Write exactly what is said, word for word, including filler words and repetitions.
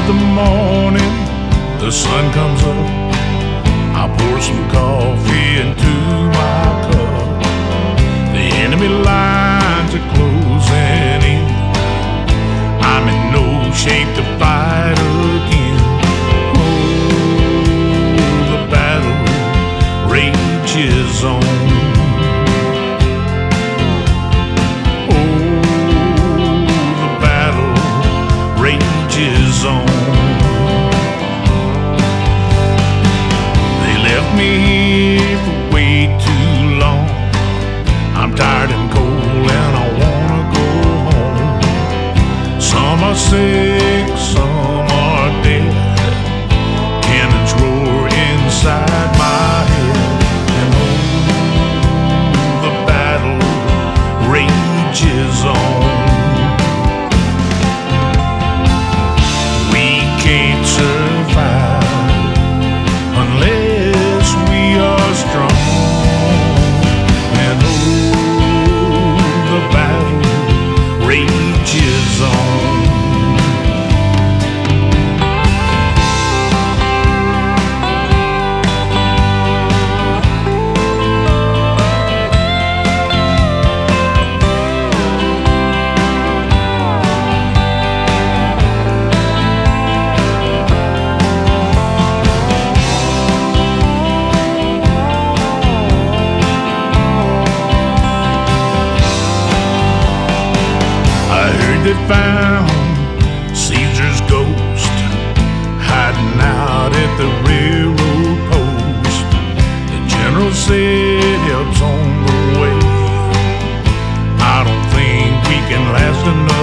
the morning the sun comes up, I pour some coffee into my cup. The enemy lines are closing in. I'm in no shape to fight again. Oh, the battle rages on. Rages on. They left me here for way too long. I'm tired and cold and I wanna go home. Some are sick, some are dead. Cannons roar inside my head. And oh, the battle rages on. They found Caesar's ghost hiding out at the railroad post. The general said help's on the way. I don't think we can last another